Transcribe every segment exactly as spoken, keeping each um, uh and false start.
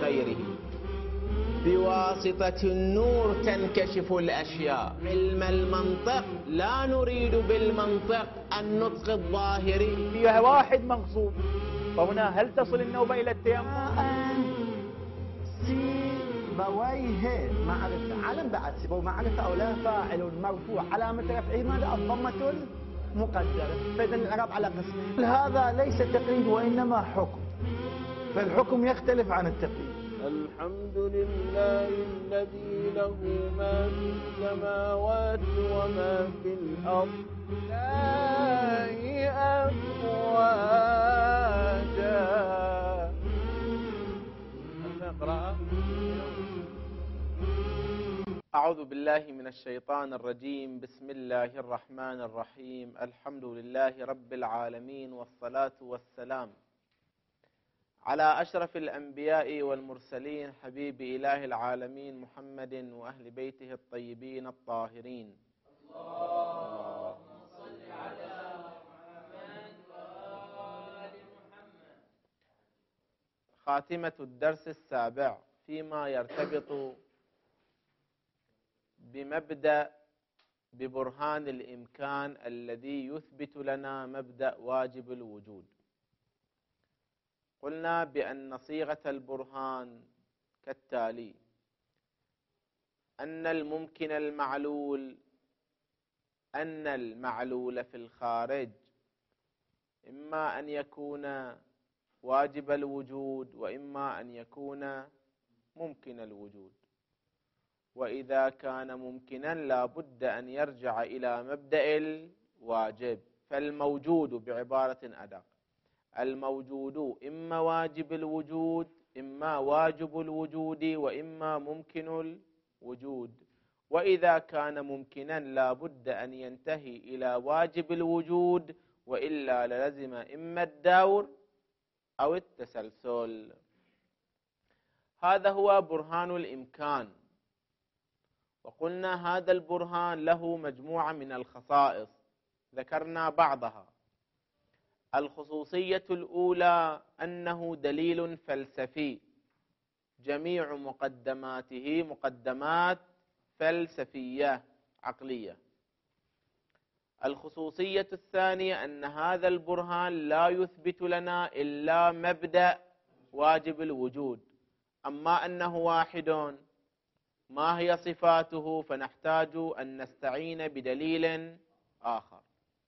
غيره. بواسطة النور تنكشف الأشياء. علم المنطق لا نريد بالمنطق النطق الظاهري. فيها واحد مغصوب، فهنا هل تصل النوبة إلى التيمم؟ سيبويه معرفة، علم بعد سيبويه معرفة أو لا، فاعل مرفوع علامة رفعه ماذا؟ الضمة المقدرة. فإذا الإعراب على قسمين. هذا ليس تقييد وإنما حكم، فالحكم يختلف عن التقييد. الحمد لله الذي له ما في السماوات وما في الأرض لا أفواجا. نقرأ. أعوذ بالله من الشيطان الرجيم. بسم الله الرحمن الرحيم. الحمد لله رب العالمين، والصلاة والسلام على أشرف الأنبياء والمرسلين، حبيب إله العالمين محمد وأهل بيته الطيبين الطاهرين. اللهم صل على محمد وآل محمد. خاتمة الدرس السابع فيما يرتبط بمبدأ ببرهان الإمكان الذي يثبت لنا مبدأ واجب الوجود. قلنا بأن صيغة البرهان كالتالي: أن الممكن المعلول أن المعلول في الخارج إما أن يكون واجب الوجود وإما أن يكون ممكن الوجود، وإذا كان ممكنا لا بد أن يرجع إلى مبدأ الواجب. فالموجود بعبارة أدق، الموجود إما واجب الوجود إما واجب الوجود وإما ممكن الوجود، وإذا كان ممكنا لا بد أن ينتهي إلى واجب الوجود، وإلا للزم إما الدور أو التسلسل. هذا هو برهان الإمكان. وقلنا هذا البرهان له مجموعة من الخصائص ذكرنا بعضها. الخصوصية الأولى أنه دليل فلسفي، جميع مقدماته مقدمات فلسفية عقلية. الخصوصية الثانية أن هذا البرهان لا يثبت لنا إلا مبدأ واجب الوجود، أما أنه واحد ما هي صفاته فنحتاج أن نستعين بدليل آخر.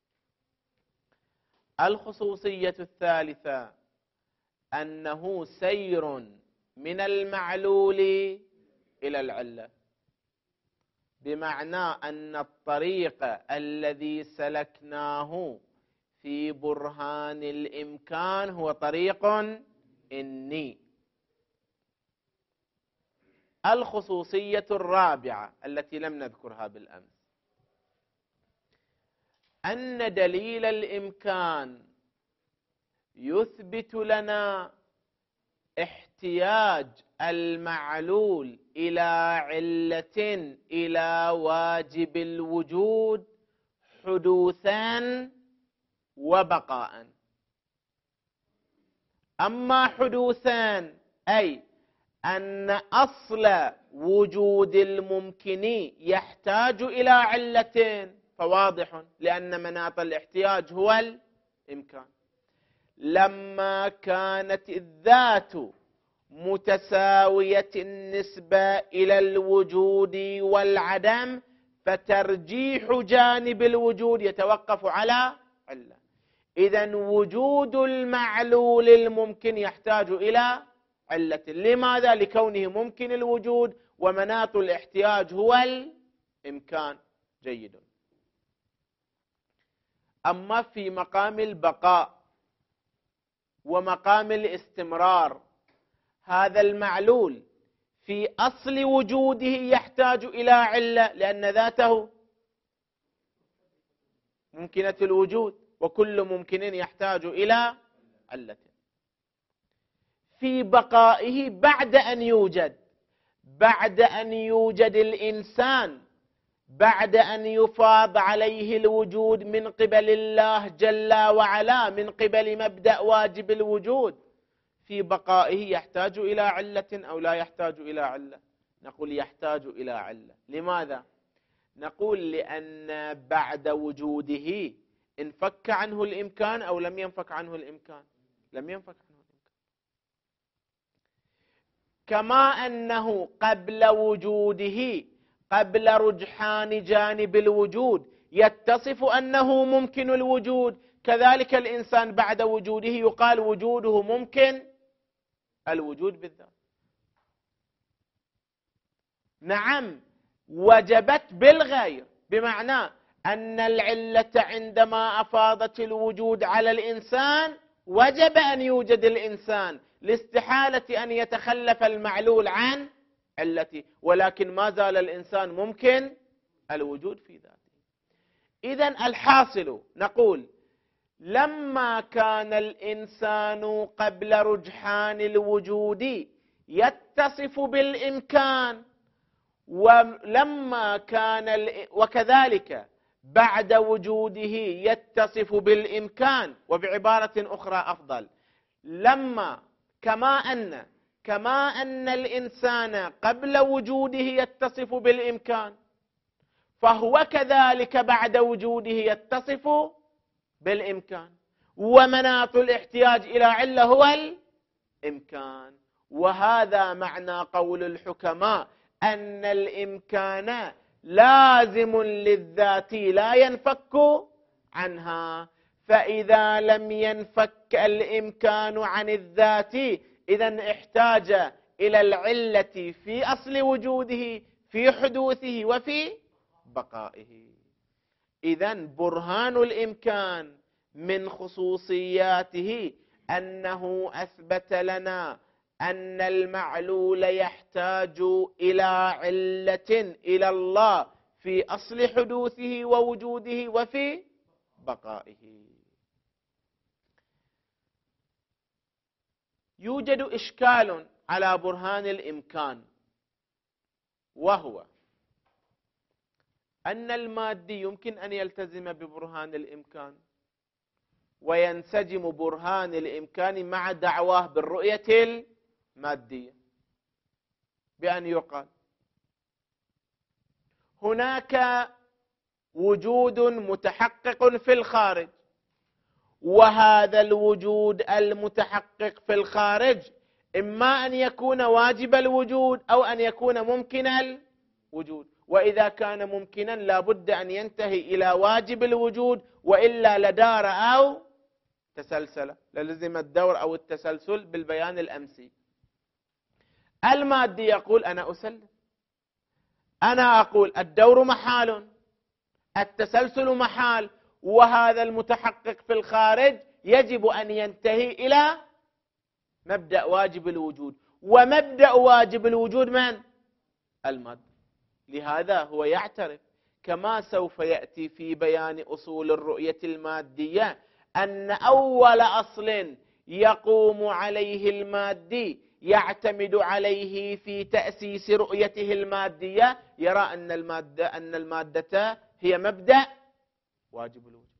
الخصوصية الثالثة أنه سير من المعلول إلى العلة، بمعنى أن الطريق الذي سلكناه في برهان الإمكان هو طريق إني. الخصوصية الرابعة التي لم نذكرها بالأمس أن دليل الإمكان يثبت لنا احتياج المعلول إلى علة إلى واجب الوجود حدوثا وبقاء. أما حدوثا أي أن أصل وجود الممكن يحتاج إلى علة، فواضح لأن مناط الاحتياج هو الإمكان. لما كانت الذات متساوية النسبة إلى الوجود والعدم، فترجيح جانب الوجود يتوقف على علة. إذن وجود المعلول الممكن يحتاج إلى علة. لماذا؟ لكونه ممكن الوجود ومناط الاحتياج هو الإمكان. جيد. أما في مقام البقاء ومقام الاستمرار، هذا المعلول في أصل وجوده يحتاج إلى علة لأن ذاته ممكنة الوجود، وكل ممكن يحتاج إلى علة. في بقائه بعد أن يوجد بعد أن يوجد الإنسان، بعد أن يفاض عليه الوجود من قبل الله جل وعلا، من قبل مبدأ واجب الوجود، في بقائه يحتاج إلى علة أو لا يحتاج إلى علة؟ نقول يحتاج إلى علة. لماذا؟ نقول لأن بعد وجوده انفك عنه الإمكان أو لم ينفك عنه الإمكان؟ لم ينفك عنه الإمكان. كما أنه قبل وجوده، قبل رجحان جانب الوجود، يتصف أنه ممكن الوجود، كذلك الإنسان بعد وجوده يقال وجوده ممكن الوجود بالذات. نعم وجبت بالغير، بمعنى أن العلة عندما أفاضت الوجود على الإنسان وجب أن يوجد الإنسان لاستحالة أن يتخلف المعلول عن علته، ولكن ما زال الإنسان ممكن الوجود في ذاته. إذن الحاصل نقول لما كان الإنسان قبل رجحان الوجود يتصف بالإمكان، ولما كان ال... وكذلك بعد وجوده يتصف بالإمكان، وبعبارة أخرى أفضل، لما كما أن كما أن الإنسان قبل وجوده يتصف بالإمكان، فهو كذلك بعد وجوده يتصف بالإمكان، ومناط الاحتياج إلى علة هو الإمكان. وهذا معنى قول الحكماء أن الإمكان لازم للذات لا ينفك عنها، فإذا لم ينفك الإمكان عن الذات إذن احتاج إلى العلة في أصل وجوده، في حدوثه وفي بقائه. إذن برهان الإمكان من خصوصياته أنه أثبت لنا أن المعلول يحتاج إلى علة إلى الله في أصل حدوثه ووجوده وفي بقائه. يوجد إشكال على برهان الإمكان، وهو أن المادي يمكن أن يلتزم ببرهان الإمكان وينسجم برهان الإمكان مع دعواه بالرؤية المادية، بأن يقال هناك وجود متحقق في الخارج، وهذا الوجود المتحقق في الخارج إما أن يكون واجب الوجود أو أن يكون ممكن الوجود، وإذا كان ممكنا لابد أن ينتهي إلى واجب الوجود، وإلا لدار أو تسلسل، للزم الدور أو التسلسل بالبيان الأمسي. المادي يقول أنا أسلم، أنا أقول الدور محال، التسلسل محال، وهذا المتحقق في الخارج يجب أن ينتهي إلى مبدأ واجب الوجود، ومبدأ واجب الوجود من؟ المادة. لهذا هو يعترف كما سوف يأتي في بيان أصول الرؤية المادية أن أول أصل يقوم عليه المادي يعتمد عليه في تأسيس رؤيته المادية، يرى أن المادة أن المادة هي مبدأ واجب الوجود،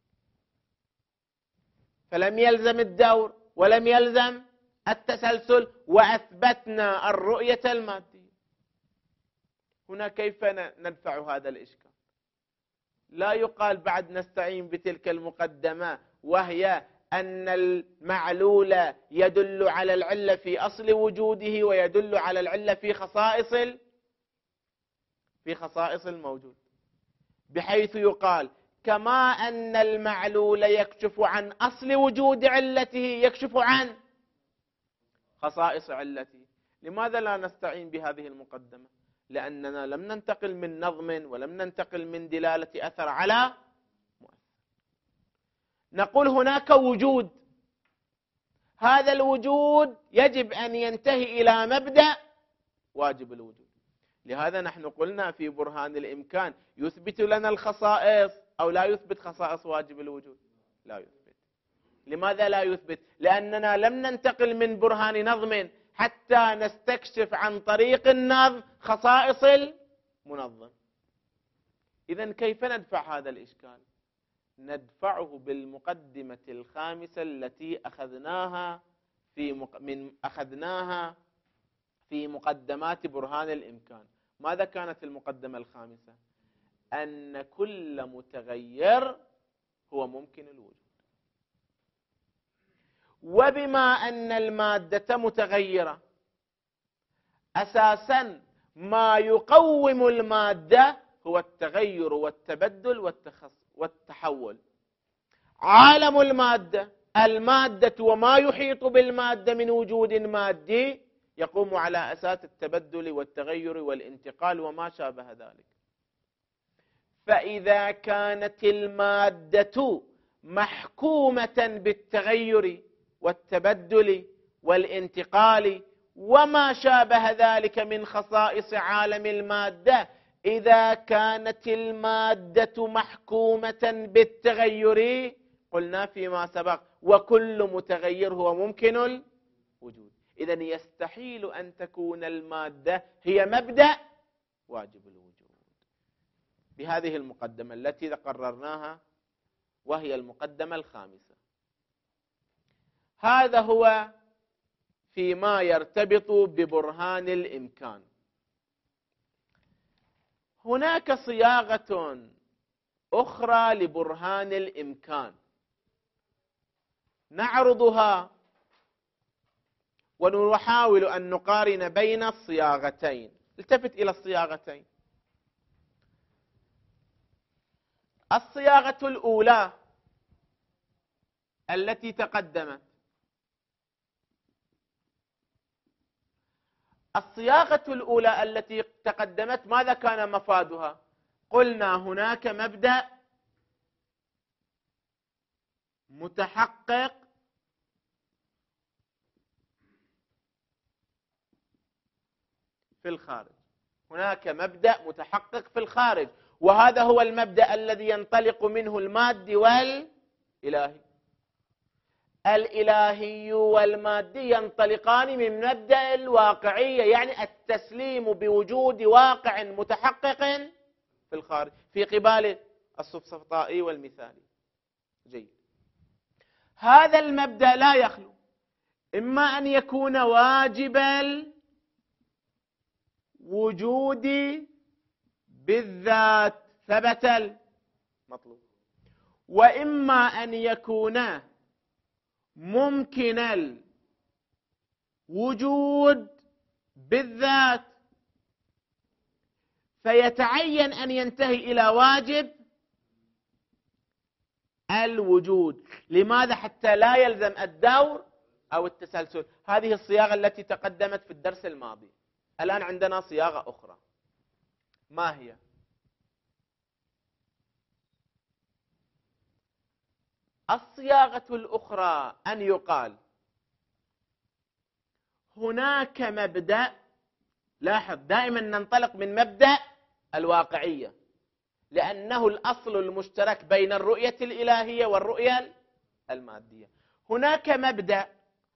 فلم يلزم الدور ولم يلزم التسلسل، وأثبتنا الرؤية المادية. هنا كيف ندفع هذا الإشكال؟ لا يقال بعد نستعين بتلك المقدمة، وهي أن المعلول يدل على العلة في أصل وجوده ويدل على العلة في خصائص في خصائص الموجود، بحيث يقال كما أن المعلول يكشف عن أصل وجود علته يكشف عن خصائص علته. لماذا لا نستعين بهذه المقدمة؟ لأننا لم ننتقل من نظم ولم ننتقل من دلالة أثر على مؤثر. نقول هناك وجود، هذا الوجود يجب أن ينتهي إلى مبدأ واجب الوجود. لهذا نحن قلنا في برهان الإمكان يثبت لنا الخصائص أو لا يثبت خصائص واجب الوجود؟ لا يثبت. لماذا لا يثبت؟ لأننا لم ننتقل من برهان نظم حتى نستكشف عن طريق النظم خصائص المنظم. إذن كيف ندفع هذا الإشكال؟ ندفعه بالمقدمة الخامسة التي أخذناها في مق... من أخذناها في مقدمات برهان الإمكان. ماذا كانت المقدمة الخامسة؟ أن كل متغير هو ممكن الوجود. وبما أن المادة متغيرة، أساسا ما يقوم المادة هو التغير والتبدل والتحول. عالم المادة، المادة وما يحيط بالمادة من وجود مادي يقوم على أساس التبدل والتغير والانتقال وما شابه ذلك. فإذا كانت المادة محكومة بالتغير والتبدل والانتقال وما شابه ذلك من خصائص عالم المادة، إذا كانت المادة محكومة بالتغير قلنا فيما سبق وكل متغير هو ممكن الوجود، إذن يستحيل أن تكون المادة هي مبدأ واجب الوجود. بهذه المقدمة التي قررناها وهي المقدمة الخامسة. هذا هو فيما يرتبط ببرهان الإمكان. هناك صياغة أخرى لبرهان الإمكان نعرضها ونحاول أن نقارن بين الصياغتين. التفت إلى الصياغتين. الصياغة الأولى التي تقدمت، الصياغة الأولى التي تقدمت ماذا كان مفادها؟ قلنا هناك مبدأ متحقق في الخارج، هناك مبدأ متحقق في الخارج، وهذا هو المبدأ الذي ينطلق منه المادي والإلهي. الإلهي والمادي ينطلقان من مبدأ الواقعية، يعني التسليم بوجود واقع متحقق في الخارج في قبال السفسطائي والمثالي. جيد. هذا المبدأ لا يخلو إما أن يكون واجب الوجود بالذات ثبت المطلوب، وإما أن يكون ممكن الوجود بالذات فيتعين أن ينتهي إلى واجب الوجود. لماذا؟ حتى لا يلزم الدور أو التسلسل. هذه الصياغة التي تقدمت في الدرس الماضي. الآن عندنا صياغة أخرى. ما هي؟ الصياغة الأخرى أن يقال هناك مبدأ، لاحظ دائما ننطلق من مبدأ الواقعية لأنه الأصل المشترك بين الرؤية الإلهية والرؤية المادية. هناك مبدأ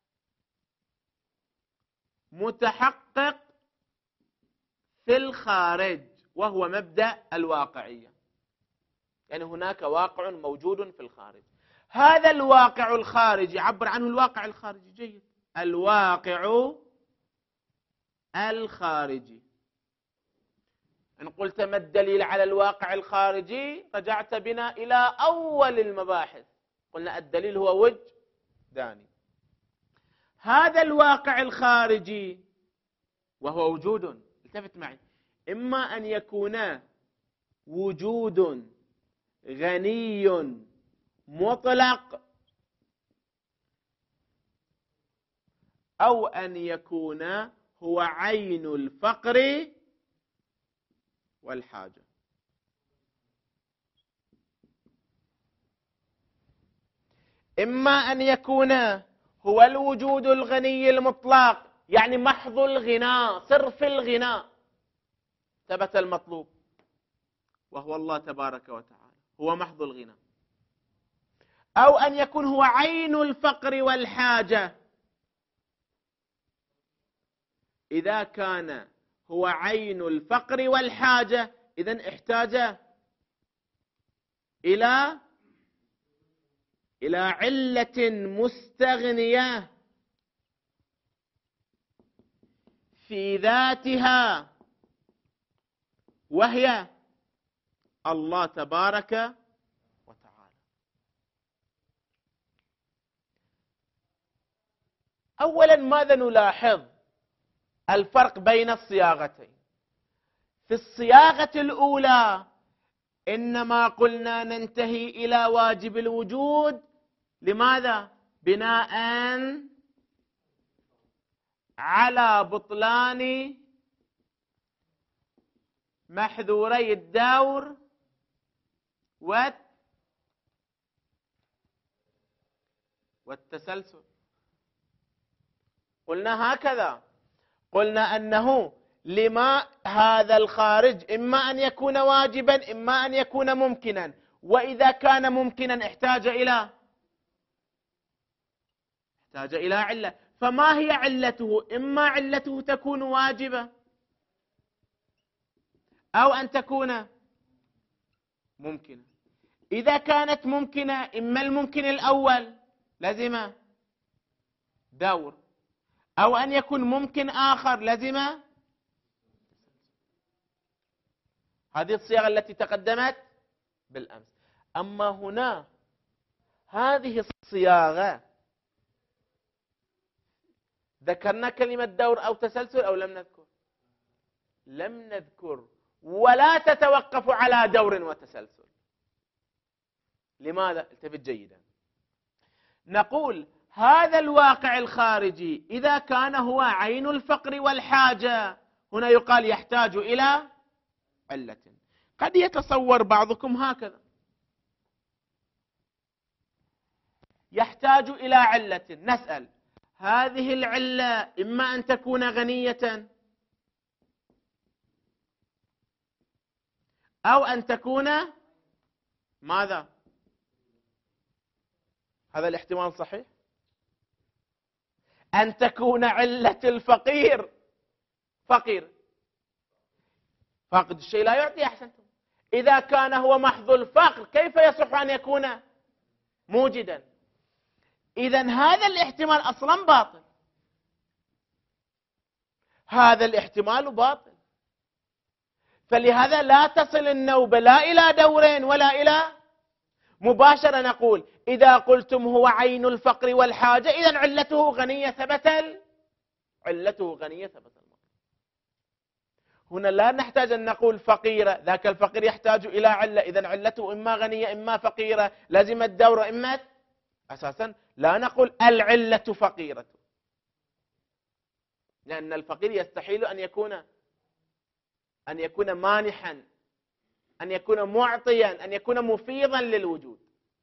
متحقق في الخارج وهو مبدأ الواقعية، يعني هناك واقع موجود في الخارج. هذا الواقع الخارجي يعبر عنه الواقع الخارجي. جيد. الواقع الخارجي، إن قلت ما الدليل على الواقع الخارجي رجعت بنا إلى أول المباحث، قلنا الدليل هو وجداني. هذا الواقع الخارجي وهو وجود، التفت معي، إما أن يكون وجود غني مطلق أو أن يكون هو عين الفقر والحاجة. إما أن يكون هو الوجود الغني المطلق، يعني محض الغناء، صرف الغناء، ثبت المطلوب وهو الله تبارك وتعالى، هو محض الغناء. أو أن يكون هو عين الفقر والحاجة. إذا كان هو عين الفقر والحاجة إذن احتاج إلى إلى علة مستغنية في ذاتها، وهي الله تبارك وتعالى. أولا ماذا نلاحظ الفرق بين الصياغتين؟ في الصياغة الأولى إنما قلنا ننتهي إلى واجب الوجود، لماذا؟ بناء على بطلان محذوري الدور والتسلسل. قلنا هكذا، قلنا أنه لما هذا الخارج إما أن يكون واجبا إما أن يكون ممكنا، وإذا كان ممكنا احتاج إلى احتاج إلى علة. فما هي علته؟ إما علته تكون واجبة أو أن تكون ممكنة. إذا كانت ممكنة إما الممكن الأول لازم دور، أو أن يكون ممكن آخر لازم. هذه الصيغة التي تقدمت بالأمس. أما هنا هذه الصياغة ذكرنا كلمة دور أو تسلسل أو لم نذكر؟ لم نذكر، ولا تتوقف على دور وتسلسل. لماذا؟ التفت جيدا. نقول هذا الواقع الخارجي إذا كان هو عين الفقر والحاجة، هنا يقال يحتاج إلى علة. قد يتصور بعضكم هكذا، يحتاج إلى علة. نسأل هذه العلة إما أن تكون غنية أو أن تكون ماذا؟ هذا الاحتمال صحيح. أن تكون علة الفقير فقير، فاقد الشيء لا يعطي. أحسنتم. إذا كان هو محض الفقر كيف يصح أن يكون موجدا؟ إذن هذا الاحتمال أصلا باطل، هذا الاحتمال باطل. فلهذا لا تصل النوبة لا إلى دورين ولا إلى مباشرة. نقول إذا قلتم هو عين الفقر والحاجة إذن علته غنية ثبت علته غنية ثبت المطلب. هنا لا نحتاج أن نقول فقيرة، ذاك الفقير يحتاج إلى علة، إذن علته إما غنية إما فقيرة، لازم الدورة إما. أساسا لا نقول العلة فقيرة، لأن الفقير يستحيل أن يكون أن يكون مانحا، أن يكون معطيا، أن يكون مفيضا للوجود.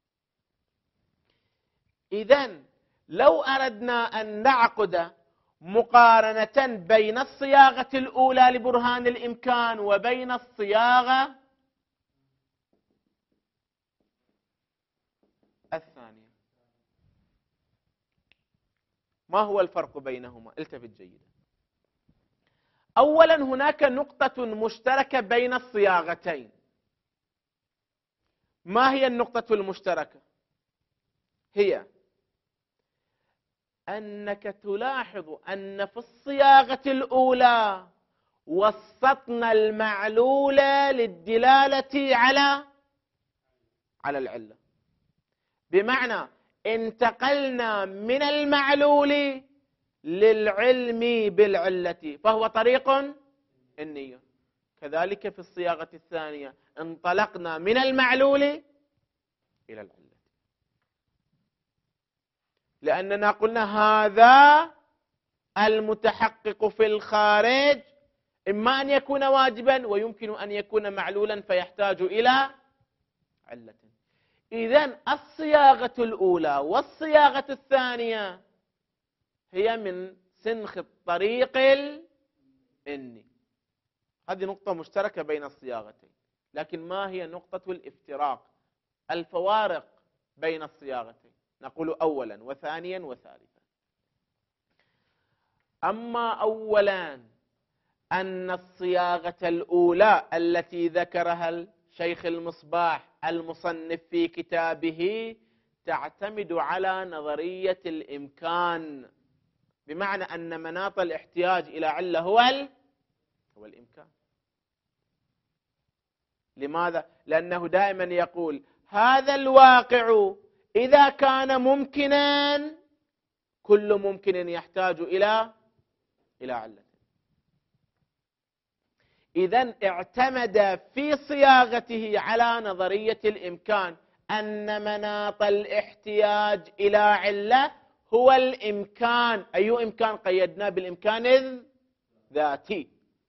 إذن لو أردنا أن نعقد مقارنة بين الصياغة الأولى لبرهان الإمكان وبين الصياغة الثانية، ما هو الفرق بينهما؟ التفت جيدا. أولا هناك نقطة مشتركة بين الصياغتين. ما هي النقطة المشتركة؟ هي أنك تلاحظ أن في الصياغة الأولى وسطنا المعلول للدلالة على على العلة، بمعنى انتقلنا من المعلول للعلم بالعلة، فهو طريق النية. كذلك في الصياغة الثانية انطلقنا من المعلول إلى العلة، لأننا قلنا هذا المتحقق في الخارج إما أن يكون واجبا ويمكن أن يكون معلولا فيحتاج إلى علة. إذن الصياغة الأولى والصياغة الثانية هي من سنخ الطريق الإني. هذه نقطة مشتركة بين الصياغتين، لكن ما هي نقطة الافتراق، الفوارق بين الصياغتين؟ نقول أولا وثانيا وثالثا. أما أولا أن الصياغة الأولى التي ذكرها الشيخ المصباح المصنف في كتابه تعتمد على نظرية الإمكان، بمعنى أن مناط الاحتياج إلى علة هو ال... هو الإمكان. لماذا؟ لأنه دائما يقول هذا الواقع إذا كان ممكنا كل ممكن يحتاج إلى إلى علة. إذن اعتمد في صياغته على نظرية الإمكان أن مناط الاحتياج إلى علة هو الإمكان. أي إمكان؟ قيدناه بالإمكان الذاتي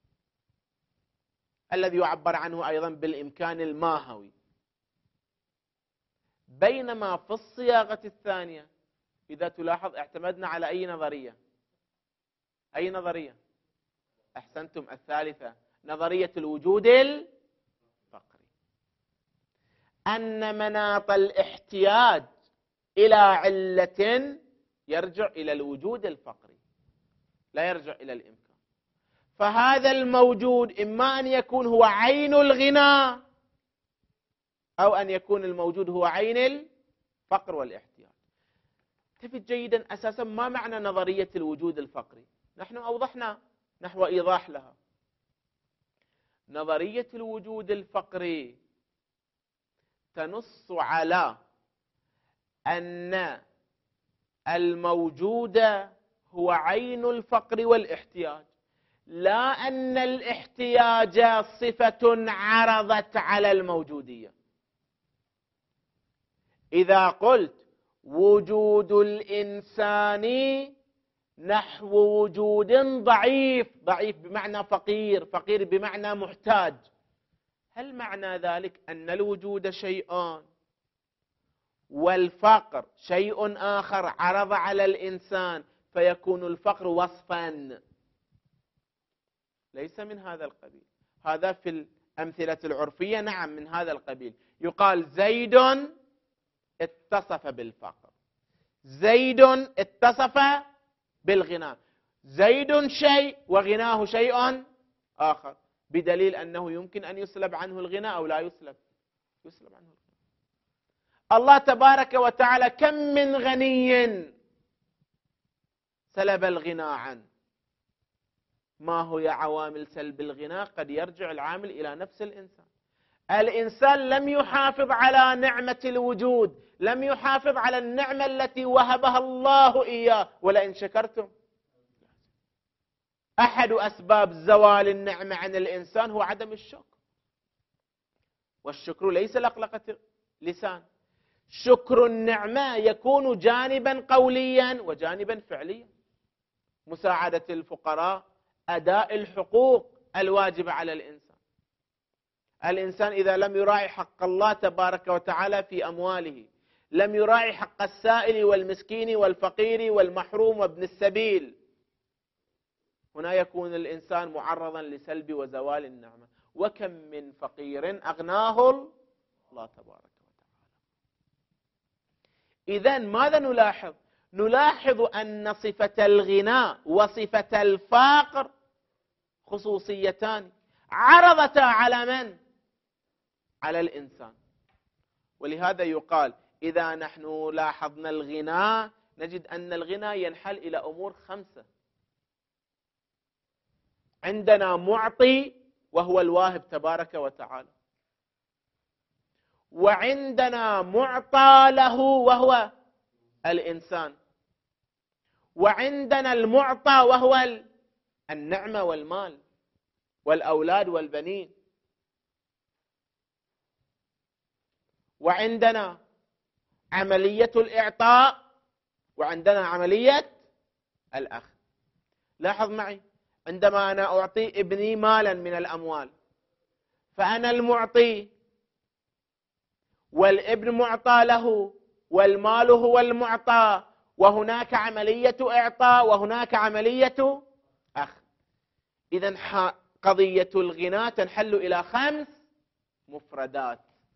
الذي يعبر عنه أيضا بالإمكان الماهوي. بينما في الصياغة الثانية إذا تلاحظ اعتمدنا على أي نظرية؟ أي نظرية؟ أحسنتم، الثالثة، نظرية الوجود الفقري. أن مناط الاحتياج إلى علة يرجع إلى الوجود الفقري لا يرجع إلى الإمكان. فهذا الموجود إما أن يكون هو عين الغنى أو أن يكون الموجود هو عين الفقر والاحتياج. تفت جيدا أساسا ما معنى نظرية الوجود الفقري؟ نحن أوضحنا نحو إيضاح لها. نظرية الوجود الفقري تنص على أن الموجود هو عين الفقر والاحتياج، لا أن الاحتياج صفة عرضت على الموجودية. إذا قلت وجود الإنسان نحو وجود ضعيف، ضعيف بمعنى فقير، فقير بمعنى محتاج، هل معنى ذلك أن الوجود شيئان والفقر شيء آخر عرض على الإنسان فيكون الفقر وصفا؟ ليس من هذا القبيل. هذا في الأمثلة العرفية نعم من هذا القبيل. يقال زيد اتصف بالفقر، زيد اتصف بالغنى، زيد شيء وغناه شيء آخر، بدليل أنه يمكن أن يسلب عنه الغنى أو لا يسلب يسلب عنه الغنى. الله تبارك وتعالى كم من غني سلب الغنى عنه. ما هي عوامل سلب الغنى؟ قد يرجع العامل إلى نفس الإنسان. الإنسان لم يحافظ على نعمة الوجود، لم يحافظ على النعمة التي وهبها الله إياه، ولئن شكرتم. أحد أسباب زوال النعمة عن الإنسان هو عدم الشكر، والشكر ليس لقلقة لسان. شكر النعمة يكون جانبا قوليا وجانبا فعليا. مساعدة الفقراء، أداء الحقوق الواجبة على الإنسان. الإنسان إذا لم يراعي حق الله تبارك وتعالى في أمواله، لم يراعي حق السائل والمسكين والفقير والمحروم وابن السبيل، هنا يكون الإنسان معرضا لسلب وزوال النعمة. وكم من فقير أغناه الله تبارك وتعالى. إذن ماذا نلاحظ؟ نلاحظ أن صفة الغنى وصفة الفقر خصوصيتان عرضتا على من؟ على الإنسان. ولهذا يقال إذا نحن لاحظنا الغنى نجد أن الغنى ينحل إلى أمور خمسة. عندنا معطي وهو الواهب تبارك وتعالى، وعندنا معطى له وهو الإنسان، وعندنا المعطى وهو النعمة والمال والأولاد والبنين، وعندنا عملية الإعطاء، وعندنا عملية الأخذ. لاحظ معي، عندما أنا أعطي ابني مالا من الأموال فأنا المعطي والابن معطى له والمال هو المعطى، وهناك عملية إعطاء وهناك عملية أخذ. إذن قضية الغنى تنحل إلى خمس مفردات.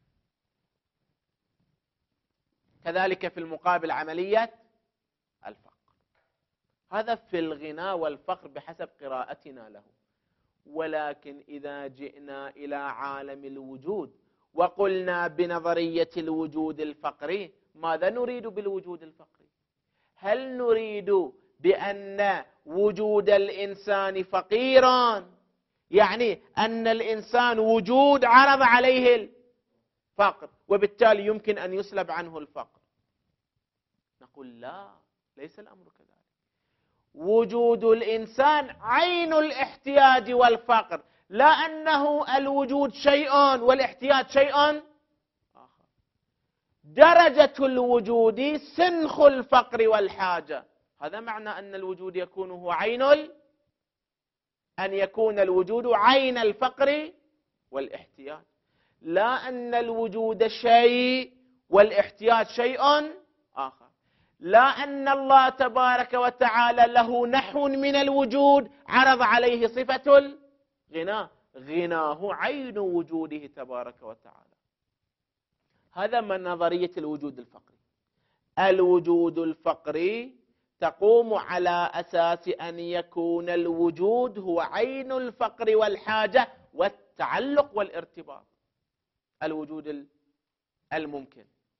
كذلك في المقابل عملية الفقر. هذا في الغنى والفقر بحسب قراءتنا له. ولكن إذا جئنا إلى عالم الوجود وقلنا بنظرية الوجود الفقري، ماذا نريد بالوجود الفقري؟ هل نريد بأن وجود الإنسان فقيرا، يعني أن الإنسان وجود عرض عليه الفقر، وبالتالي يمكن أن يسلب عنه الفقر. نقول لا، ليس الأمر كذلك. وجود الإنسان عين الاحتياج والفقر، لا أنه الوجود شيء والاحتياج شيء آخر. درجة الوجود سنخ الفقر والحاجة، هذا معنى أن الوجود يكون هو عين ال... أن يكون الوجود عين الفقر والاحتياج، لا أن الوجود شيء والاحتياج شيء آخر، لا أن الله تبارك وتعالى له نحو من الوجود عرض عليه صفة الغناء، غناه عين وجوده تبارك وتعالى. هذا من نظرية الوجود الفقري. الوجود الفقري تقوم على أساس أن يكون الوجود هو عين الفقر والحاجة والتعلق والارتباط، الوجود الممكن.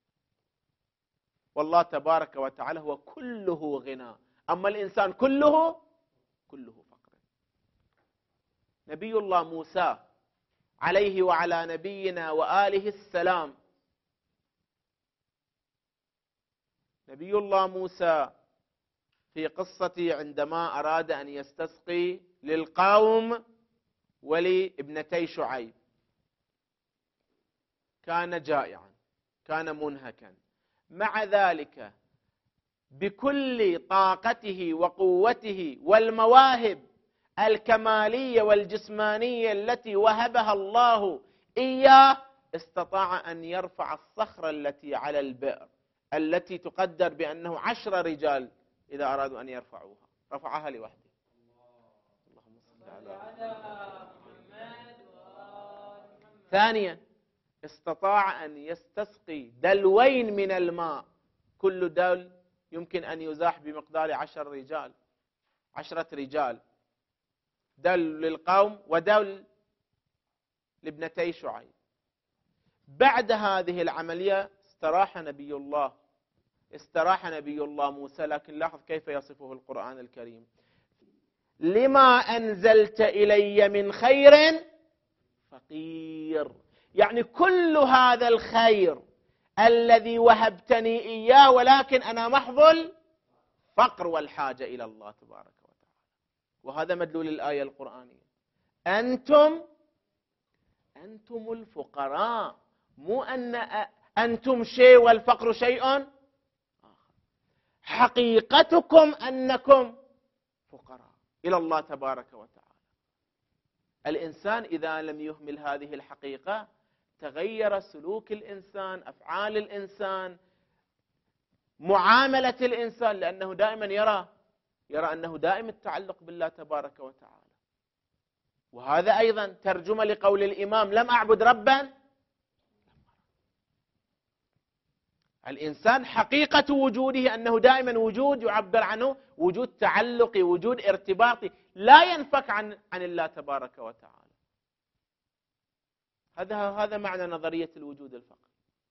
والله تبارك وتعالى هو كله غنى، أما الإنسان كله كله فقر. نبي الله موسى عليه وعلى نبينا وآله السلام، نبي الله موسى في قصة عندما أراد أن يستسقي للقوم ولابنتي شعيب، كان جائعا، كان منهكا، مع ذلك بكل طاقته وقوته والمواهب الكمالية والجسمانية التي وهبها الله إياه، استطاع أن يرفع الصخرة التي على البئر التي تقدر بأنه عشر رجال إذا أرادوا أن يرفعوها، رفعها لوحده. اللهم صل على محمد. ثانيا، استطاع أن يستسقي دلوين من الماء، كل دلو يمكن أن يزاح بمقدار عشر رجال، عشرة رجال، دل للقوم ودل لابنتي شعيب. بعد هذه العملية استراح نبي الله استراح نبي الله موسى، لكن لاحظ كيف يصفه القرآن الكريم: لما أنزلت إلي من خير فقير. يعني كل هذا الخير الذي وهبتني إياه، ولكن أنا محض الفقر والحاجة إلى الله تبارك وتعالى. وهذا مدلول الآية القرآنية: أنتم أنتم الفقراء، مو أن أنتم شيء والفقر شيء آخر. حقيقتكم أنكم فقراء إلى الله تبارك وتعالى. الإنسان إذا لم يهمل هذه الحقيقة تغير سلوك الإنسان، أفعال الإنسان، معاملة الإنسان، لأنه دائما يرى يرى أنه دائم التعلق بالله تبارك وتعالى. وهذا أيضا ترجمة لقول الإمام: لم أعبد ربا. الإنسان حقيقة وجوده أنه دائما وجود يعبر عنه وجود تعلقي، وجود ارتباطي، لا ينفك عن عن الله تبارك وتعالى. هذا هذا معنى نظرية الوجود الفقري.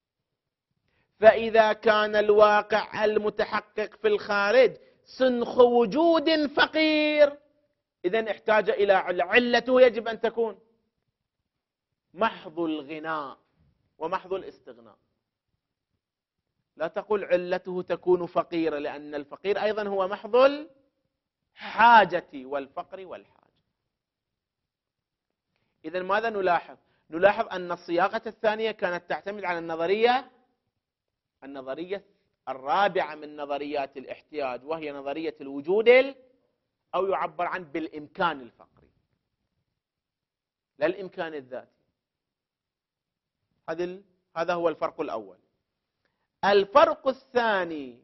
فإذا كان الواقع المتحقق في الخارج سنخ وجود فقير، إذن احتاج إلى علته، يجب أن تكون محض الغناء ومحض الاستغناء. لا تقول علته تكون فقيرة، لأن الفقير أيضا هو محض الحاجة والفقر والحاجة. إذن ماذا نلاحظ؟ نلاحظ أن الصياغة الثانية كانت تعتمد على النظرية النظرية الرابعة من نظريات الاحتياج، وهي نظرية الوجود أو يعبر عنه بالإمكان الفقري، لا الإمكان الذاتي. هذا هو الفرق الأول. الفرق الثاني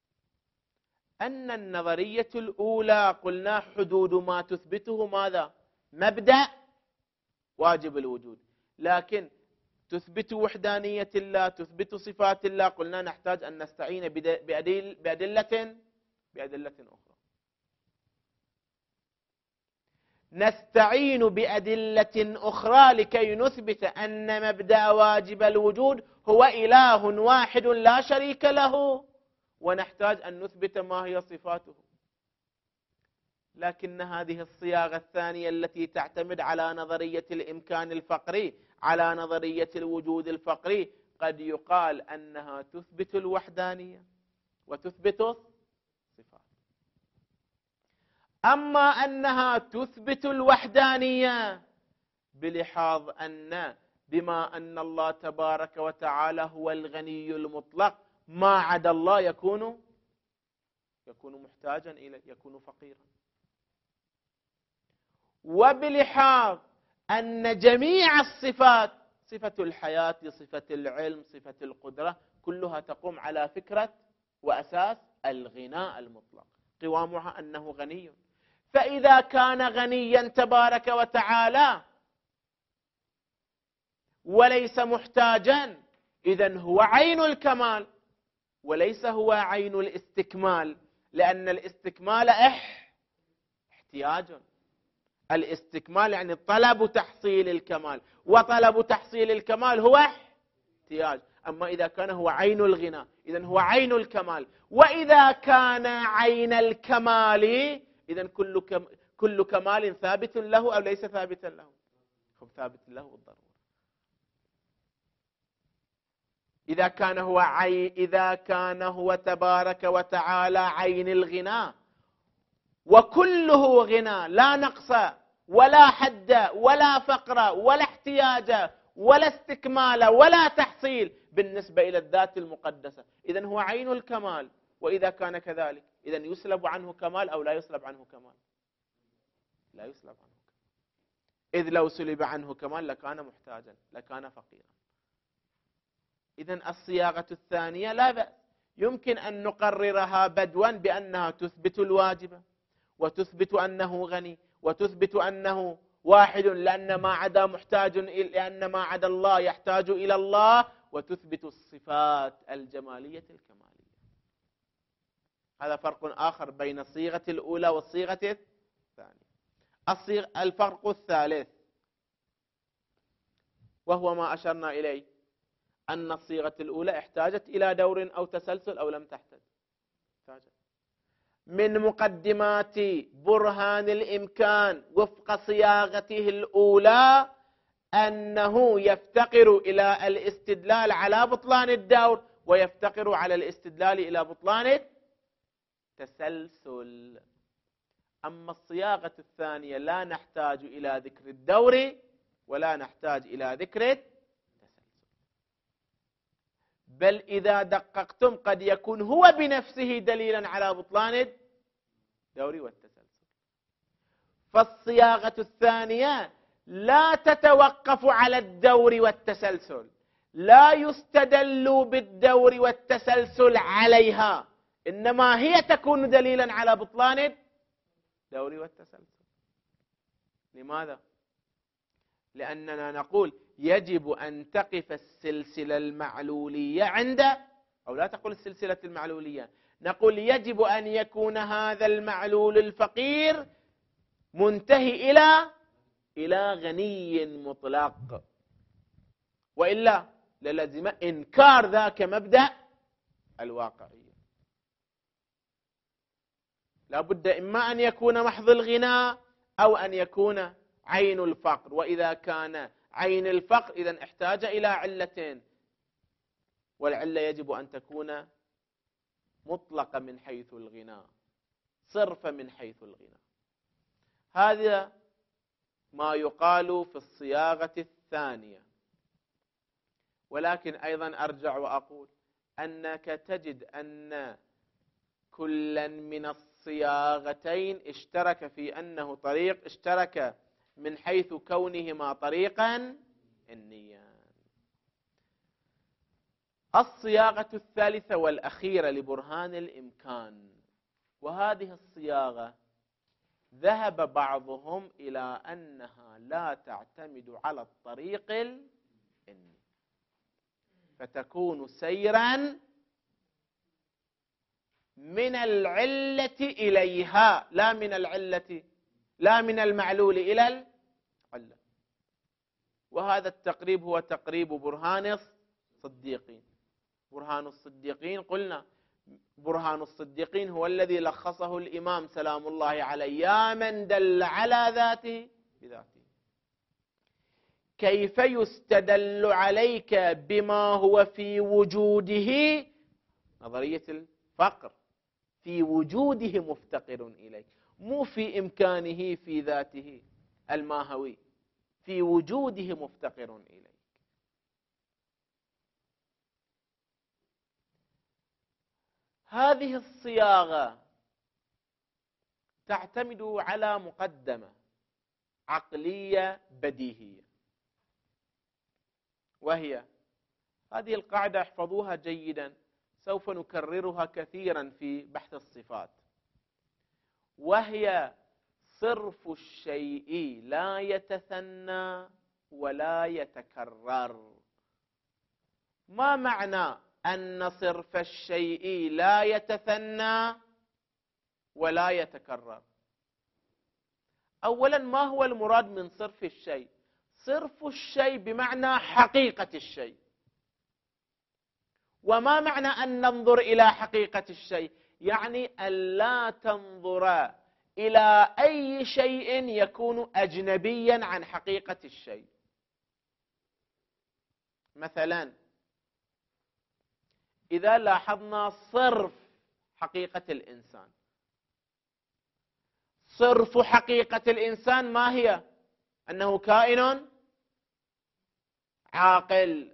أن النظرية الأولى قلنا حدود ما تثبته ماذا؟ مبدأ واجب الوجود، لكن تثبت وحدانية الله، تثبت صفات الله، قلنا نحتاج أن نستعين بأدل بأدلة بأدلة أخرى. نستعين بأدلة أخرى لكي نثبت أن مبدأ واجب الوجود هو إله واحد لا شريك له، ونحتاج أن نثبت ما هي صفاته. لكن هذه الصياغة الثانية التي تعتمد على نظرية الإمكان الفقري، على نظرية الوجود الفقري، قد يقال أنها تثبت الوحدانية وتثبت الصفات. أما أنها تثبت الوحدانية بلحاظ أن بما أن الله تبارك وتعالى هو الغني المطلق، ما عدا الله يكون يكون محتاجا إليه، يكون فقيرا. وبلحاظ أن جميع الصفات، صفة الحياة، صفة العلم، صفة القدرة، كلها تقوم على فكرة وأساس الغناء المطلق، قوامها أنه غني. فإذا كان غنيا تبارك وتعالى وليس محتاجا، إذن هو عين الكمال وليس هو عين الاستكمال، لأن الاستكمال إح احتياج. الاستكمال يعني طلب تحصيل الكمال، وطلب تحصيل الكمال هو احتياج. أما إذا كان هو عين الغنى إذن هو عين الكمال، وإذا كان عين الكمال إذن كل كم كل كمال ثابت له أو ليس ثابتا له؟ هو ثابت له بالضرورة. إذا كان هو عين إذا كان هو تبارك وتعالى عين الغنى وكله غنى، لا نقص ولا حد ولا فقر ولا احتياج ولا استكمال ولا تحصيل بالنسبة إلى الذات المقدسة، إذن هو عين الكمال. وإذا كان كذلك إذن يسلب عنه كمال أو لا يسلب عنه كمال؟ لا يسلب عنه كمال، إذ لو سلب عنه كمال لكان محتاجا، لكان فقيرا. إذن الصياغة الثانية لا بأس، يمكن أن نقررها بدوا بأنها تثبت الواجب، وتثبت أنه غني، وتثبت أنه واحد لأن ما عدا محتاج، لأن ما عدا الله يحتاج إلى الله، وتثبت الصفات الجمالية الكمالية. هذا فرق آخر بين الصيغة الأولى والصيغة الثانية. الصيغ الفرق الثالث وهو ما أشرنا إليه، أن الصيغة الأولى احتاجت إلى دور أو تسلسل أو لم تحتاج. احتاجت. من مقدمات برهان الإمكان وفق صياغته الأولى أنه يفتقر إلى الاستدلال على بطلان الدور، ويفتقر على الاستدلال إلى بطلان التسلسل. أما الصياغة الثانية لا نحتاج إلى ذكر الدور ولا نحتاج إلى ذكر التسلسل، بل إذا دققتم قد يكون هو بنفسه دليلا على بطلان الدور والتسلسل. فالصياغة الثانية لا تتوقف على الدور والتسلسل، لا يستدل بالدور والتسلسل عليها، إنما هي تكون دليلا على بطلان الدور والتسلسل. لماذا؟ لأننا نقول يجب أن تقف السلسلة المعلولية عند، أو لا تقول السلسلة المعلولية، نقول يجب أن يكون هذا المعلول الفقير منتهي إلى إلى غني مطلق، وإلا للزم إنكار ذاك مبدأ الواقعية. لا بد إما أن يكون محض الغنى أو أن يكون عين الفقر. وإذا كان عين الفقر إذن احتاج إلى علتين، والعلة يجب أن تكون مطلقة من حيث الغنى، صرفة من حيث الغنى. هذا ما يقال في الصياغة الثانية. ولكن أيضا أرجع وأقول أنك تجد أن كلا من الصياغتين اشترك في أنه طريق، اشترك من حيث كونهما طريقا النيان. الصياغة الثالثة والأخيرة لبرهان الإمكان، وهذه الصياغة ذهب بعضهم إلى أنها لا تعتمد على الطريق الني، فتكون سيرا من العلة إليها، لا من العلة لا من المعلول إلى العلة. وهذا التقريب هو تقريب برهان الصديقين. برهان الصديقين قلنا برهان الصديقين هو الذي لخصه الإمام سلام الله عليه: يا من دل على ذاته بذاته. كيف يستدل عليك بما هو في وجوده، نظرية الفقر، في وجوده مفتقر إليك، مو في إمكانه في ذاته الماهوي، في وجوده مفتقر إليك. هذه الصياغة تعتمد على مقدمة عقلية بديهية، وهي هذه القاعدة، احفظوها جيدا، سوف نكررها كثيرا في بحث الصفات، وهي: صرف الشيء لا يتثنى ولا يتكرر. ما معنى أن صرف الشيء لا يتثنى ولا يتكرر؟ أولا، ما هو المراد من صرف الشيء؟ صرف الشيء بمعنى حقيقة الشيء. وما معنى أن ننظر إلى حقيقة الشيء؟ يعني أن لا تنظر إلى أي شيء يكون أجنبيا عن حقيقة الشيء. مثلا إذا لاحظنا صرف حقيقة الإنسان، صرف حقيقة الإنسان ما هي؟ أنه كائن عاقل.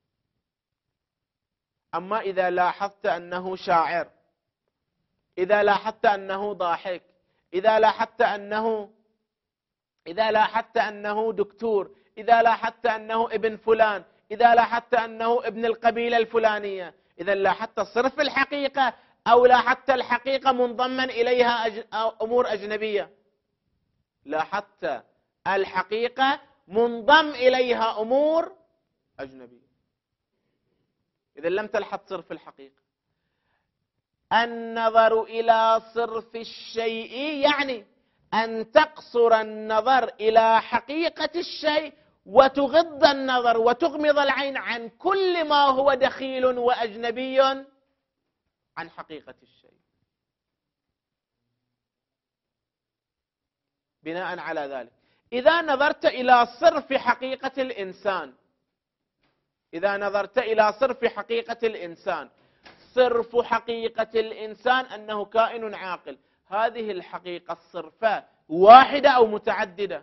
أما إذا لاحظت أنه شاعر، إذا لاحظت أنه ضاحك، إذا لاحظت أنه إذا لاحظت أنه دكتور، إذا لاحظت أنه ابن فلان، إذا لاحظت أنه ابن القبيلة الفلانية، إذا لاحظت صرف الحقيقة أو لاحظت الحقيقة منضما إليها أج... أمور أجنبية؟ لاحظت الحقيقة منضم إليها أمور أجنبية. إذا لم تلحظ صرف الحقيقة. النظر إلى صرف الشيء يعني أن تقصر النظر إلى حقيقة الشيء وتغض النظر وتغمض العين عن كل ما هو دخيل وأجنبي عن حقيقة الشيء. بناء على ذلك، إذا نظرت إلى صرف حقيقة الإنسان، إذا نظرت إلى صرف حقيقة الإنسان، صرف حقيقة الإنسان أنه كائن عاقل، هذه الحقيقة الصرفة واحدة أو متعددة؟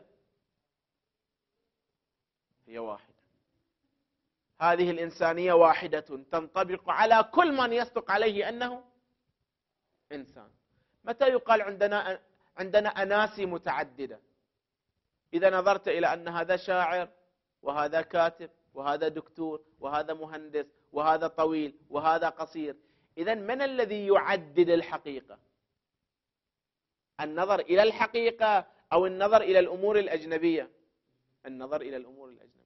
هي واحدة. هذه الإنسانية واحدة تنطبق على كل من يصدق عليه أنه إنسان. متى يقال عندنا عندنا أناسي متعددة؟ إذا نظرت إلى أن هذا شاعر وهذا كاتب وهذا دكتور وهذا مهندس وهذا طويل وهذا قصير، إذا من الذي يعدد الحقيقة؟ النظر إلى الحقيقة أو النظر إلى الأمور الأجنبية؟ النظر إلى الأمور الأجنبية.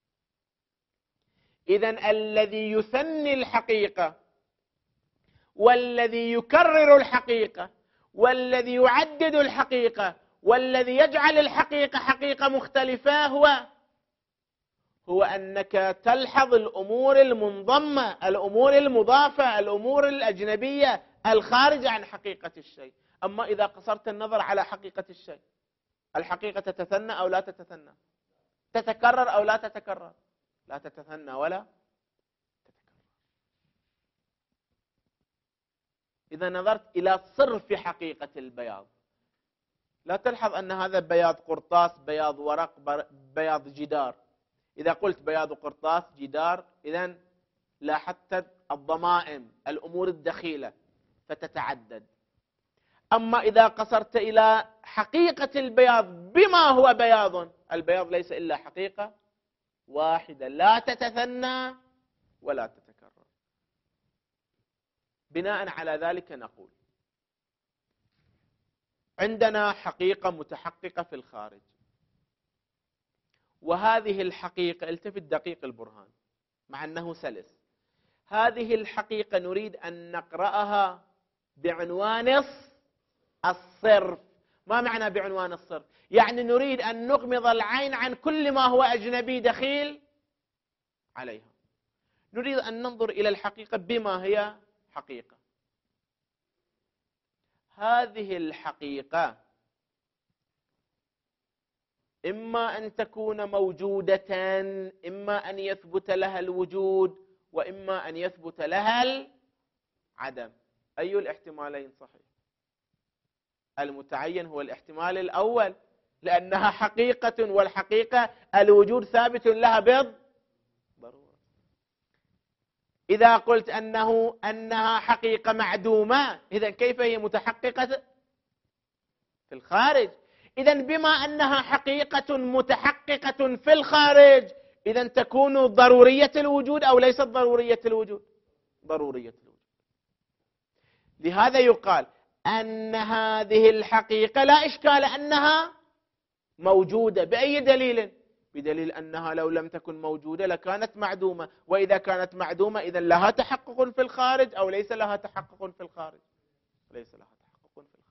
إذن الذي يثني الحقيقة والذي يكرر الحقيقة والذي يعدد الحقيقة والذي يجعل الحقيقة حقيقة مختلفة هو هو أنك تلحظ الأمور المنضمة، الأمور المضافة، الأمور الأجنبية الخارجة عن حقيقة الشيء. أما إذا قصرت النظر على حقيقة الشيء، الحقيقة تتثنى أو لا تتثنى؟ تتكرر أو لا تتكرر؟ لا تتثنى ولا تتكرر. إذا نظرت إلى صرف حقيقة البياض، لا تلحظ أن هذا بياض قرطاس، بياض ورق، بياض جدار. إذا قلت بياض قرطاس جدار، إذن لاحظت الضمائم، الأمور الدخيلة، فتتعدد. أما إذا قصرت إلى حقيقة البياض بما هو بياض، البياض ليس إلا حقيقة واحدة لا تتثنى ولا تتكرر. بناء على ذلك نقول عندنا حقيقة متحققة في الخارج، وهذه الحقيقة، التفت دقيق البرهان مع أنه سلس، هذه الحقيقة نريد أن نقرأها بعنوان الصرف. ما معنى بعنوان الصرف؟ يعني نريد أن نغمض العين عن كل ما هو أجنبي دخيل عليها، نريد أن ننظر إلى الحقيقة بما هي حقيقة. هذه الحقيقة إما أن تكون موجودة، إما أن يثبت لها الوجود، وإما أن يثبت لها العدم. أي الاحتمالين صحيح؟ المتعين هو الاحتمال الأول، لأنها حقيقة، والحقيقة الوجود ثابت لها بالضرورة. إذا قلت أنه أنها حقيقة معدومة، إذن كيف هي متحققة في الخارج؟ إذن بما أنها حقيقة متحققة في الخارج، إذن تكون ضرورية الوجود أو ليست ضرورية الوجود؟ ضرورية الوجود. لهذا يقال أن هذه الحقيقة لا إشكال أنها موجودة. بأي دليل؟ بدليل أنها لو لم تكن موجودة لكانت معدومة، وإذا كانت معدومة إذن لها تحقق في الخارج أو ليس لها تحقق في الخارج؟ ليس لها تحقق في الخارج.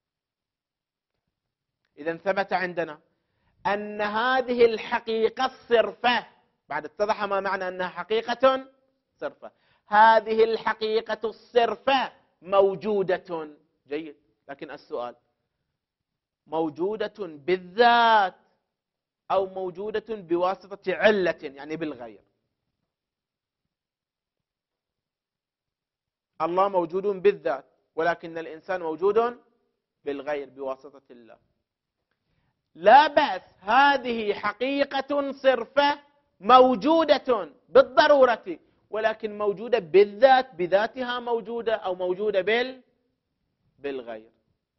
إذن ثبت عندنا أن هذه الحقيقة الصرفة، بعد اتضح ما معنى أنها حقيقة صرفة، هذه الحقيقة الصرفة موجودة. جيد، لكن السؤال موجودة بالذات أو موجودة بواسطة علة، يعني بالغير؟ الله موجود بالذات، ولكن الإنسان موجود بالغير بواسطة الله. لا بأس، هذه حقيقة صرفة موجودة بالضرورة، ولكن موجودة بالذات، بذاتها موجودة، أو موجودة بال بالغير.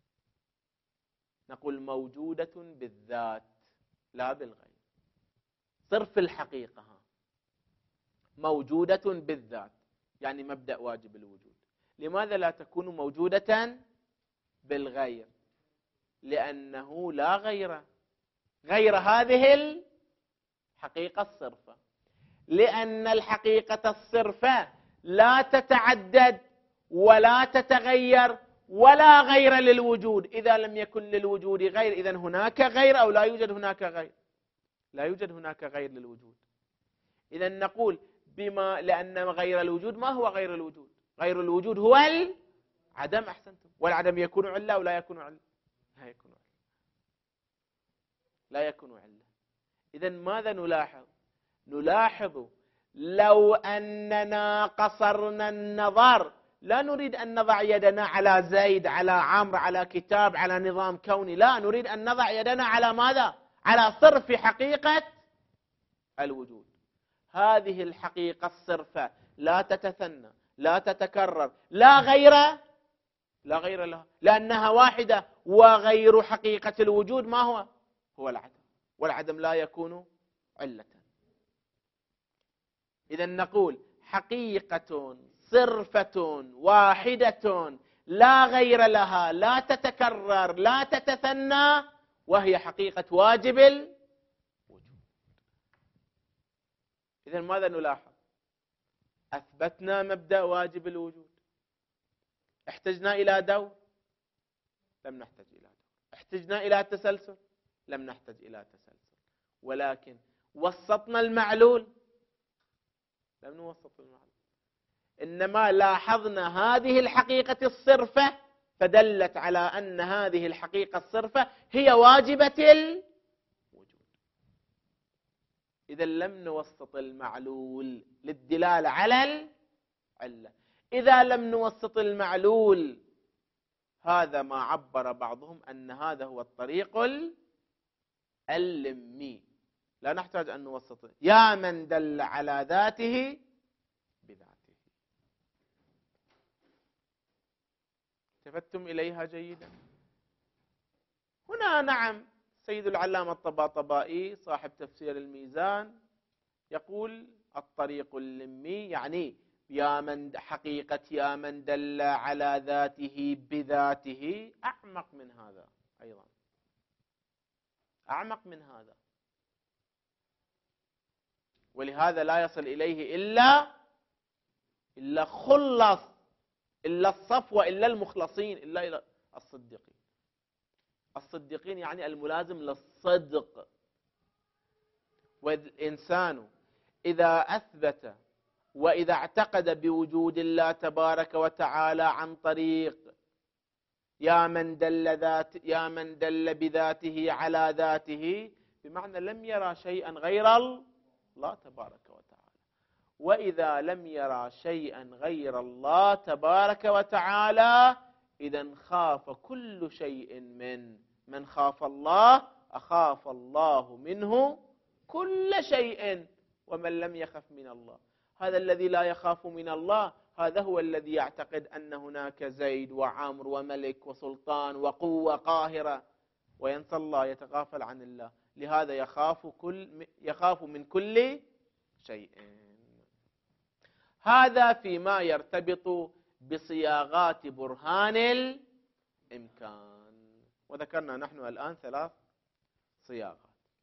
نقول موجودة بالذات لا بالغير. صرف الحقيقة موجودة بالذات، يعني مبدأ واجب الوجود. لماذا لا تكون موجودة بالغير؟ لأنه لا غير غير هذه الحقيقة الصرفة، لأن الحقيقة الصرفة لا تتعدد ولا تتغير ولا غير للوجود. إذا لم يكن للوجود غير، إذن هناك غير أو لا يوجد هناك غير؟ لا يوجد هناك غير للوجود. إذن نقول بما لأن غير الوجود، ما هو غير الوجود؟ غير الوجود هو العدم. أحسنتم. والعدم يكون علة أو لا يكون علة؟ لا يكون علة. لا يكون علة. إذن ماذا نلاحظ؟ نلاحظ لو أننا قصرنا النظر، لا نريد أن نضع يدنا على زيد، على عمرو، على كتاب، على نظام كوني، لا، نريد أن نضع يدنا على ماذا؟ على صرف حقيقة الوجود. هذه الحقيقة الصرفة لا تتثنى، لا تتكرر، لا غير لا غير لها، لأنها واحدة. وغير حقيقة الوجود ما هو؟ هو العدم، والعدم لا يكون علة. إذن نقول حقيقة صرفة واحدة لا غير لها، لا تتكرر، لا تتثنى، وهي حقيقة واجب الوجود. إذن ماذا نلاحظ؟ أثبتنا مبدأ واجب الوجود. احتجنا إلى دور؟ لم نحتج إلى دور. احتجنا إلى تسلسل؟ لم نحتج إلى تسلسل. ولكن وسطنا المعلول؟ لم نوسط المعلول. إنما لاحظنا هذه الحقيقة الصرفة فدلت على أن هذه الحقيقة الصرفة هي واجبة الوجود. إذا لم نوسط المعلول للدلالة على العلة. إذا لم نوسط المعلول، هذا ما عبر بعضهم أن هذا هو الطريق اللمي، لا نحتاج أن نوسطه. يا من دل على ذاته بذاته. التفتم إليها جيدا. هنا نعم سيد العلامة الطباطبائي صاحب تفسير الميزان يقول الطريق اللمي، يعني يا من حقيقة يا من دل على ذاته بذاته أعمق من هذا، أيضا أعمق من هذا. ولهذا لا يصل إليه إلا إلا خلص، إلا الصفوة، إلا المخلصين، إلا إلى الصديقين. الصديقين يعني الملازم للصدق. والإنسان إذا أثبت وإذا اعتقد بوجود الله تبارك وتعالى عن طريق يا من دل ذات يا من دل بذاته على ذاته، بمعنى لم يرى شيئا غير الله تبارك وتعالى. وإذا لم يرى شيئا غير الله تبارك وتعالى إذا خاف كل شيء من من خاف الله أخاف الله منه كل شيء، ومن لم يخف من الله، هذا الذي لا يخاف من الله هذا هو الذي يعتقد أن هناك زيد وعمر وملك وسلطان وقوة قاهرة، وينسى الله، يتغافل عن الله. لهذا يخاف كل يخاف من كل شيء. هذا فيما يرتبط بصياغات برهان الإمكان، وذكرنا نحن الآن ثلاث صياغات.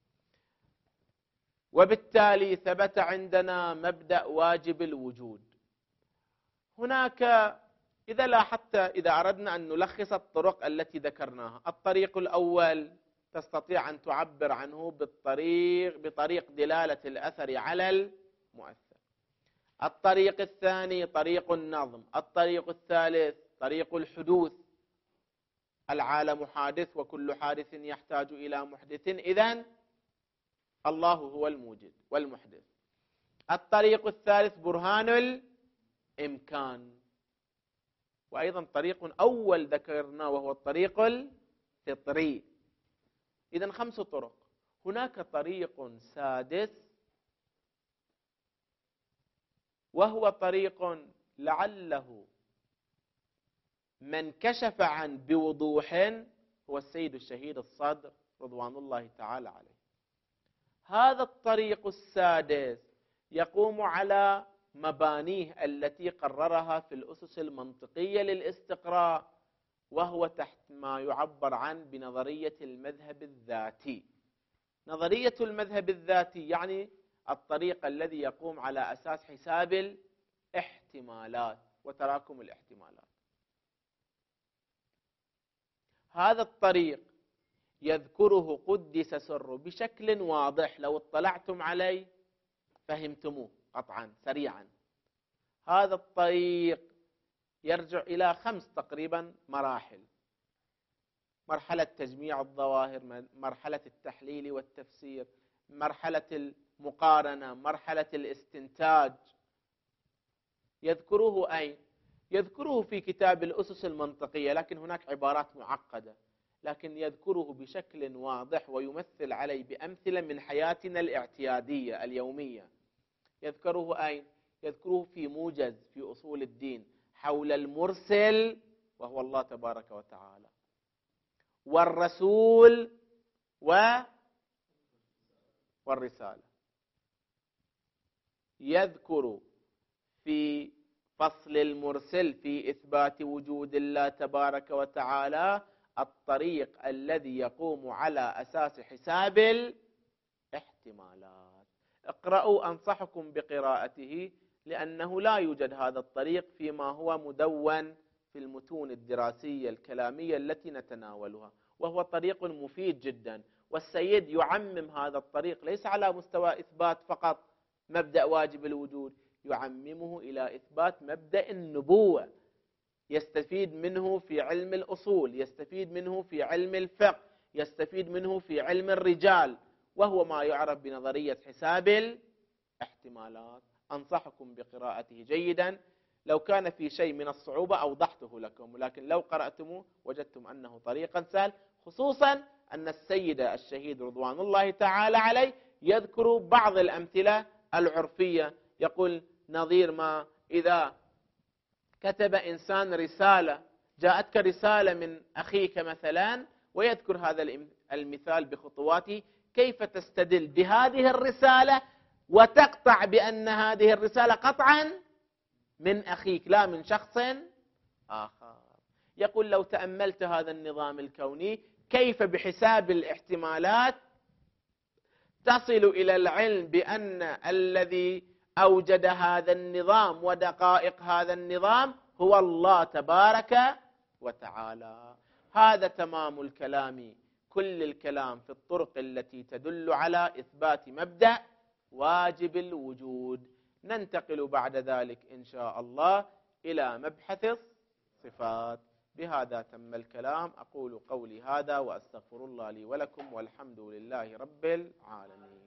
وبالتالي ثبت عندنا مبدأ واجب الوجود. هناك إذا لاحظت، إذا أردنا أن نلخص الطرق التي ذكرناها، الطريق الأول تستطيع أن تعبر عنه بالطريق بطريق دلالة الأثر على المؤثر. الطريق الثاني طريق النظم. الطريق الثالث طريق الحدوث، العالم حادث وكل حادث يحتاج إلى محدث، إذن الله هو الموجد والمحدث. الطريق الثالث برهان الإمكان. وأيضا طريق أول ذكرناه وهو الطريق الفطري. إذن خمس طرق. هناك طريق سادس وهو طريق لعله من كشف عن بوضوح هو السيد الشهيد الصدر رضوان الله تعالى عليه. هذا الطريق السادس يقوم على مبانيه التي قررها في الأسس المنطقية للاستقراء، وهو تحت ما يعبر عن بنظرية المذهب الذاتي. نظرية المذهب الذاتي يعني الطريق الذي يقوم على أساس حساب الاحتمالات وتراكم الاحتمالات. هذا الطريق يذكره قدس سره بشكل واضح، لو اطلعتم عليه فهمتموه قطعا سريعا. هذا الطريق يرجع إلى خمس تقريبا مراحل: مرحلة تجميع الظواهر، مرحلة التحليل والتفسير، مرحلة المقارنة، مرحلة الاستنتاج. يذكره أين؟ يذكره في كتاب الأسس المنطقية، لكن هناك عبارات معقدة، لكن يذكره بشكل واضح ويمثل عليه بأمثلة من حياتنا الاعتيادية اليومية. يذكره أين؟ يذكره في موجز في أصول الدين حول المرسل وهو الله تبارك وتعالى، والرسول و والرسالة. يذكر في فصل المرسل في إثبات وجود الله تبارك وتعالى الطريق الذي يقوم على أساس حساب الاحتمالات. اقرأوا، أنصحكم بقراءته، لأنه لا يوجد هذا الطريق فيما هو مدون في المتون الدراسية الكلامية التي نتناولها، وهو طريق مفيد جدا. والسيد يعمم هذا الطريق ليس على مستوى إثبات فقط مبدأ واجب الوجود، يعممه إلى إثبات مبدأ النبوة، يستفيد منه في علم الأصول، يستفيد منه في علم الفقه، يستفيد منه في علم الرجال، وهو ما يعرف بنظرية حساب الاحتمالات. أنصحكم بقراءته جيدا. لو كان في شيء من الصعوبة أوضحته لكم، ولكن لو قرأتموه وجدتم أنه طريقا سهل، خصوصا أن السيد الشهيد رضوان الله تعالى عليه يذكر بعض الأمثلة العرفية. يقول نظير ما إذا كتب إنسان رسالة، جاءتك رسالة من أخيك مثلا، ويذكر هذا المثال بخطواته، كيف تستدل بهذه الرسالة وتقطع بأن هذه الرسالة قطعا من أخيك لا من شخص آخر. يقول لو تأملت هذا النظام الكوني كيف بحساب الاحتمالات تصل إلى العلم بأن الذي أوجد هذا النظام ودقائق هذا النظام هو الله تبارك وتعالى. هذا تمام الكلام، كل الكلام في الطرق التي تدل على إثبات مبدأ واجب الوجود. ننتقل بعد ذلك إن شاء الله إلى مبحث الصفات. بهذا تم الكلام. أقول قولي هذا وأستغفر الله لي ولكم، والحمد لله رب العالمين.